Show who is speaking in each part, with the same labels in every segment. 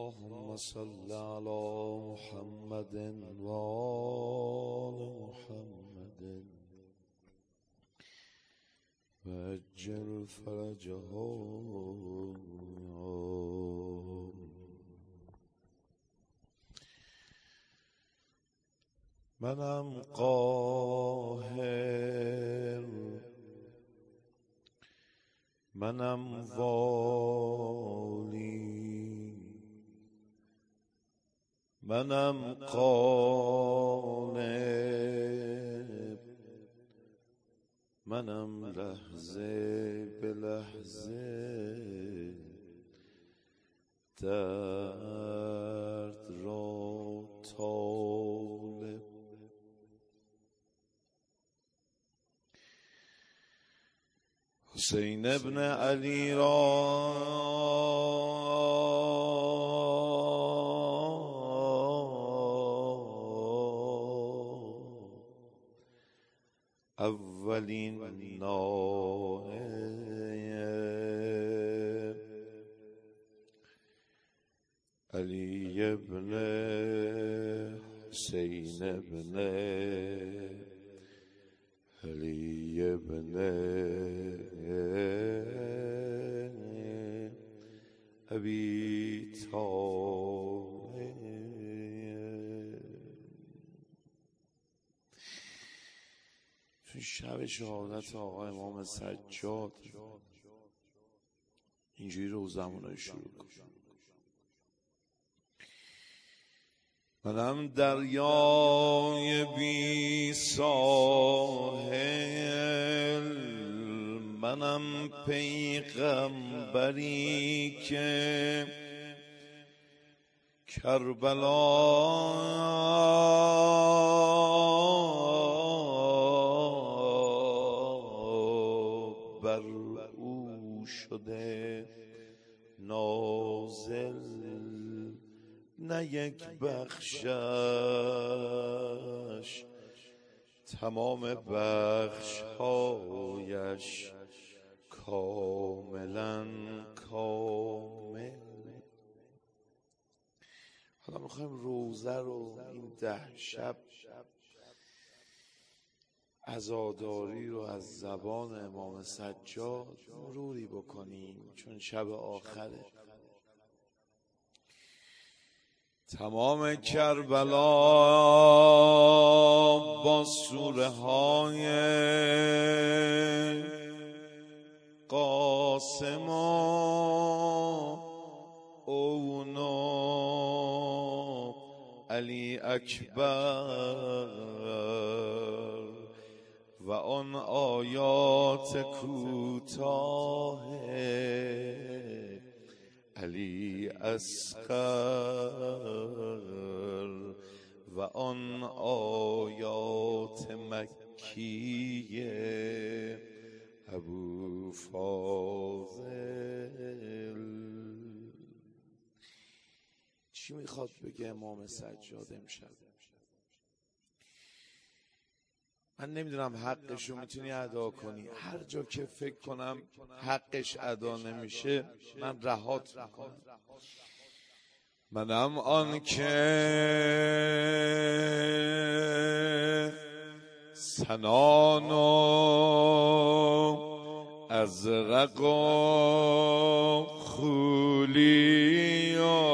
Speaker 1: اللهم صل على محمد وآل محمد وعجل فرجهم. منم قاهر، منم والی، منم غالب، منم لحظه به لحظه درد را طالب. حسین ابن علی را اولین نائب علی ابن حسین ابن علی ابن ابی طالب. تو شب شهادت آقا امام سجاد اینجوری روزمون شروع کن. منم دریای بی ساحل، منم پیغمبری که کربلا بر او شده نازل، نه یک بخشش تمام بخش‌هایش کاملا کامل. حالا میخوایم روزه رو این 10 شب عزاداری رو از زبان امام سجاد مروری بکنیم، چون شب آخره. تمام کربلا با سوره های قاسم و اون و علی اکبر و آن آیات کوتاه علی اصغر و آن آیات مکیه ابو فاضل. چی میخواد بگه امام سجاد امشب؟ من نمیدونم حقشو میتونی ادا کنی. هر جا که فکر کنم حقش ادا نمیشه من رهات میکنم. منم آن که سنان و ازرق و خولی و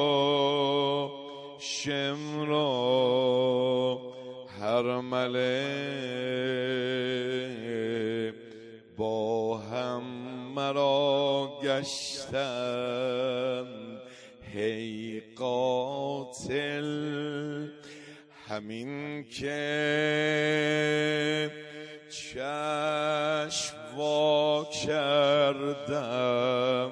Speaker 1: شمر و هرمله با هم مرا گشتن هی قاتل. همین که چشم وا کردم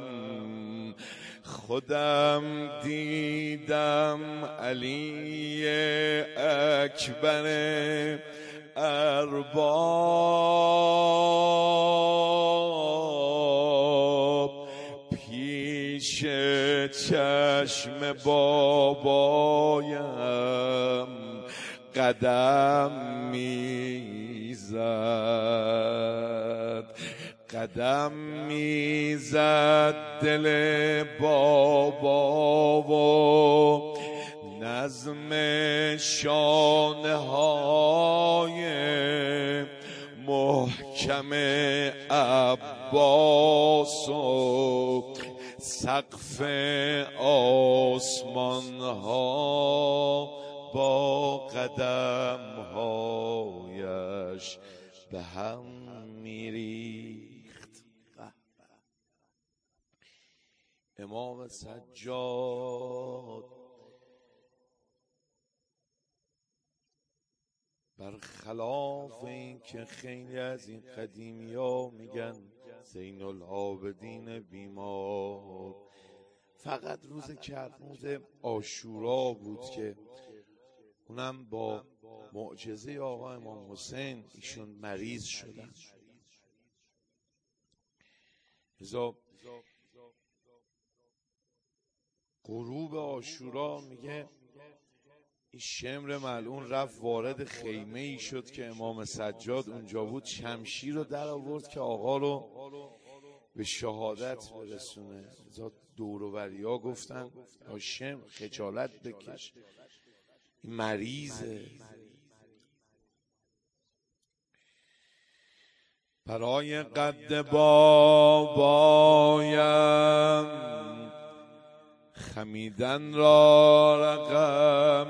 Speaker 1: خودم دیدم علی اکبر ارباب پیش چشم بابایم قدم میزد، قدم میزد دل بابا و نظم شانه های محکم عباس و سقف آسمان ها با قدم هایش به هم میریخت. امام سجاد برخلاف این که خیلی از این قدیمی ها میگن زین العابدین بیمار، فقط روز کرموز عاشورا بود که اونم با معجزه آقا امام حسین ایشون مریض شدن. لذا غروب عاشورا میگه این شمر ملعون رفت وارد خیمه ای شد که امام سجاد اونجا بود، شمشیر رو در آورد که آقا رو به شهادت برسونه. دور و بریا گفتن شمر خجالت بکش، این مریضه. برای قد بابایم خمیدن را رقم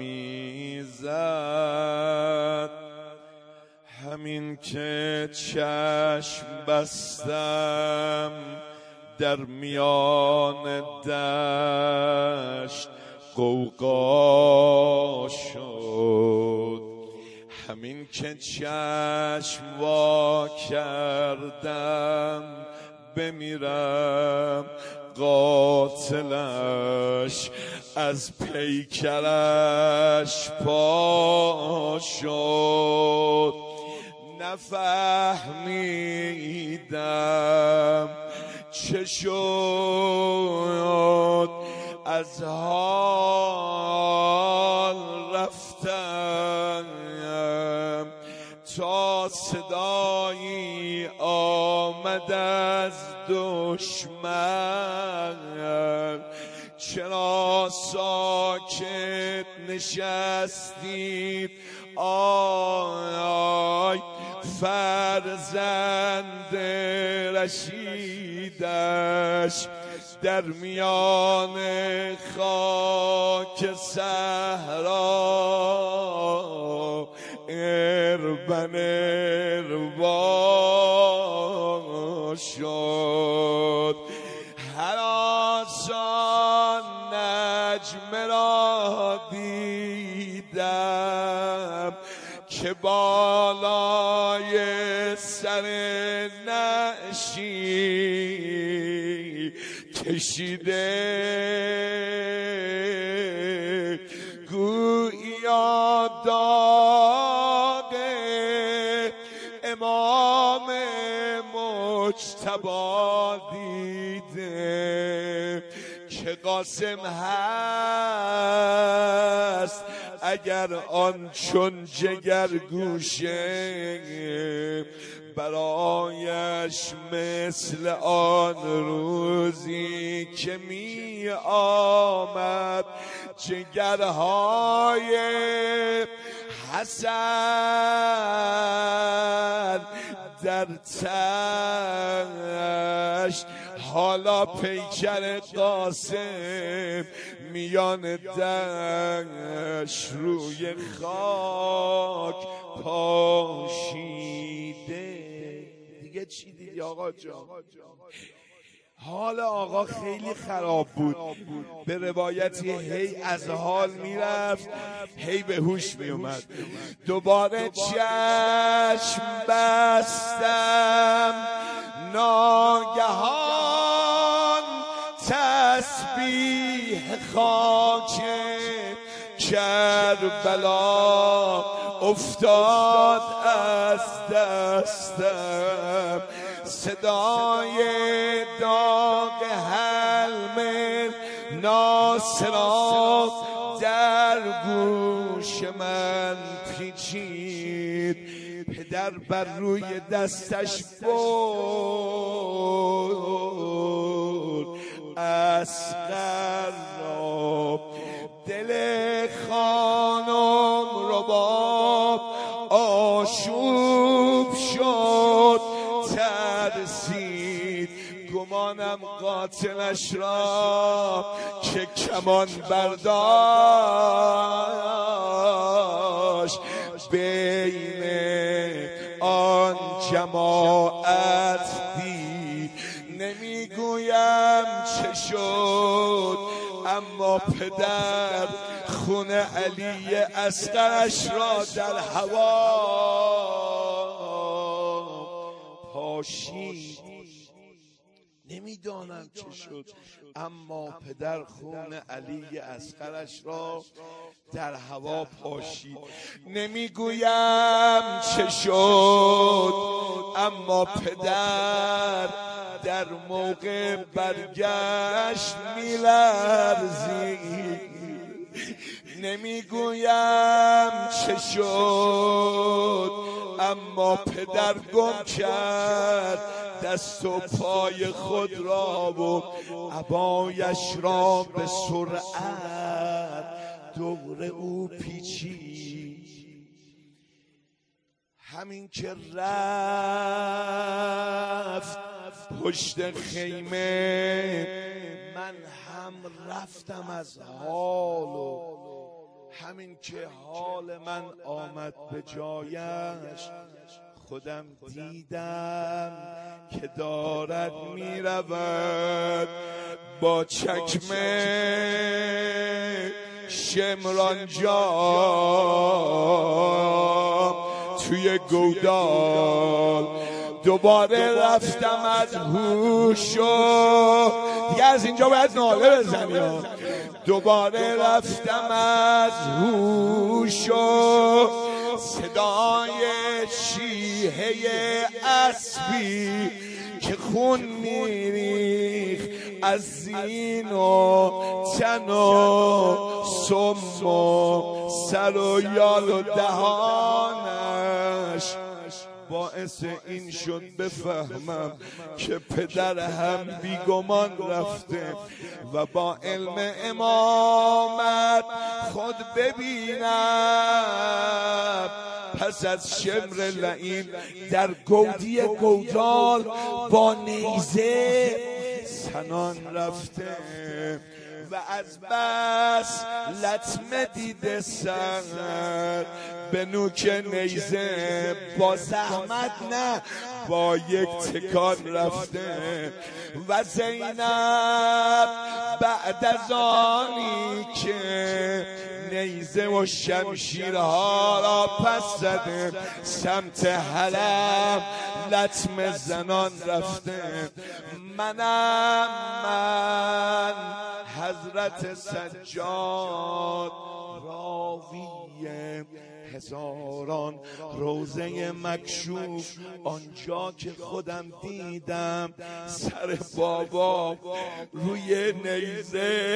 Speaker 1: میزد، همین که چشم بستم در میان دشت غوغا شد، همین که چشم وا کردم بمیرم قاتلش از پیکرش پا شد. نفهمیدم چه شد، از حال رفتم تا صدایی آمد از دشمن، چرا ساکت نشستید آی فرزند رشیدش، در میان خاک صحرا اربن اربا شد. هر آسان نجم را دیدم که بالای سر نعشی کشیده، گویا داغ امام مجتبی دیده که قاسم هست اگر آن چون جگر گوشه، برایش مثل آن روزی که می آمد جگرهای حسن در تشت، حالا پیکر قاسم میان دشت روی خاک پاشیده. دیگه چی دیدی آقا جان؟ حال آقا خیلی خراب بود، به روایتی هی از حال میرفت هی به هوش میومد. دوباره چشم بستم ناگهان تسبیح خاک کربلا افتاد از دستم، صدای داغ حلم ناصرا در گوش من پیچید. در بر روی دستش برد اصغر را. دل خانم رباب آشوب شد، ترسید گمانم قاتلش را که کمان برداشت. بین آن جماعت دید، نمیگویم چه شد، اما پدر خون علی اصغرش را در هوا پاشید. نمیدانم چه شد، اما پدر خون علی اصغرش را در هوا پاشید. نمیگویم چه شد، اما پدر در موقع برگشت میلرزید. نمیگویم چه شد، اما پدر گم کرد دست و پای خود را و عبایش را به سرعت دور او پیچید. همین که رفت پشت خیمه، من هم رفتم از حال و همین که حال من آمد به جایش، خودم دیدم که دارد میرود با چکمه شمران جام توی گودال. دوباره رفتم از هوش و دیگه از اینجا باید ناله بزنی. دوباره رفتم از هوش و صدای چیهه اسبی که خون میریخت از زین و تن و سم و سر و یال و دهانش باعث این شد بفهمم که پدر هم بیگمان رفته و با علم امامت خود ببینم. پس از شمر لعین در گودی گودال با نیزه سنان رفته و از بس لطمه دیده سر به نوک نیزه، با زحمت نه با یک تکان رفته. و زینب بعد از آنی که نیزه و شمشیرها را پس زده سمت حلب لطمه زنان رفته. من حضرت سجاد راوی هزاران روزه مکشوف، آنجا که خودم دیدم سر بابا روی نیزه،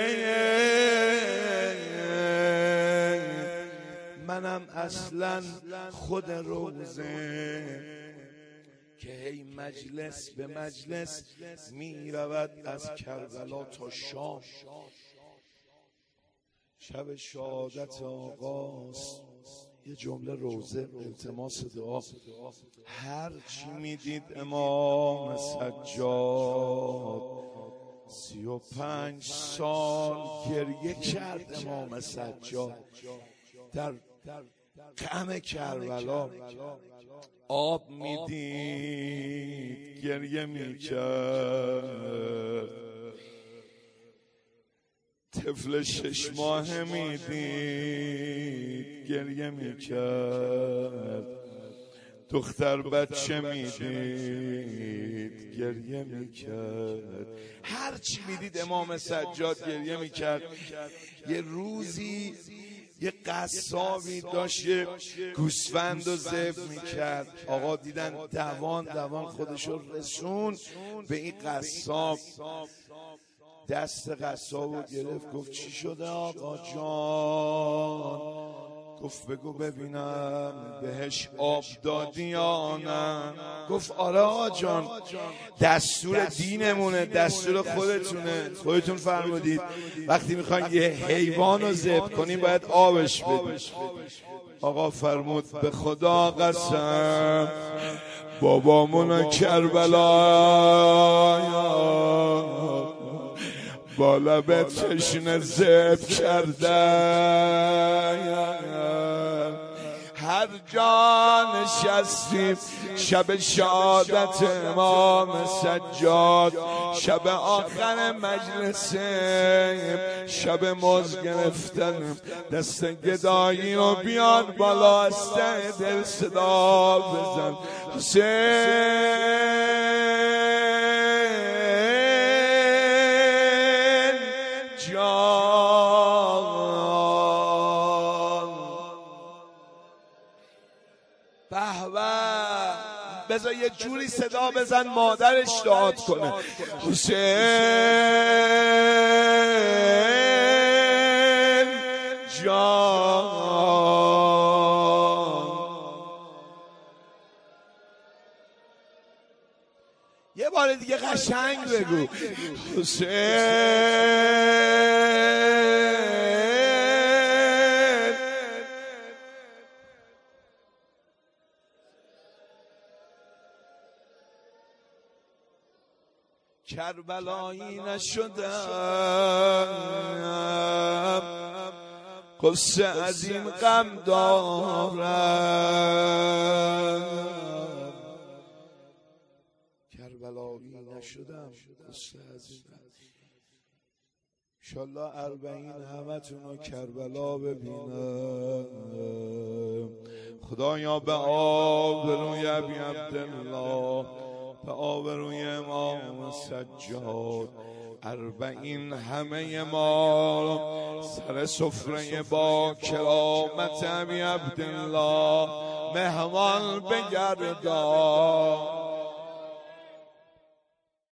Speaker 1: منم اصلا خود روزه که هی مجلس به مجلس می رود از کربلا تا شام. شب شهادت آقاست، یه جمله روزه التماس دعا. هر چی میدید امام سجاد 35 سال گریه کرد امام سجاد در غم کربلا. آب میدید گریه میکرد، طفل 6 ماه میدید گریه میکرد، دختر بچه میدید گریه میکرد. هر چی میدید امام سجاد گریه میکرد. یه روزی یه قصابی داشت یه گوسفند رو ذبح میکرد. آقا دیدن دوان خودشو رسون به این قصاب. دست قصاب رو گرفت گفت چی شده آقا جان؟ گفت بگو ببینم بهش آب دادی یا نه؟ گفت آره آقا جان، دستور دینمونه، دستور خودتون فرمودید وقتی میخواین یه حیوان رو ذبح کنیم باید آبش بدید. آقا فرمود به خدا قسم بابامون کربلا با لب تشنه ذبح کردن. هر جا نشستیم شب شهادت امام سجاد، شب آخر مجلسیم، شب مزد گرفتن دست گدایی و بیان بالا از ته دل صدا بزن حسین جان. به به، بذار یه جوری صدا بزن مادرش داد کنه. حسین جان. یه بار دیگه قشنگ بگو حسین. کربلایی نشدم، قصه از این غم دارم. کربلایی نشدم، قصه از این غم. انشالله 40 همتون رو کربلا ببینم. خدایا به آبروی ابی عبدالله، به آبروی امام سجاد، 40 همه ما سر سفره با کرامت ابی عبدالله مهمان بگردان.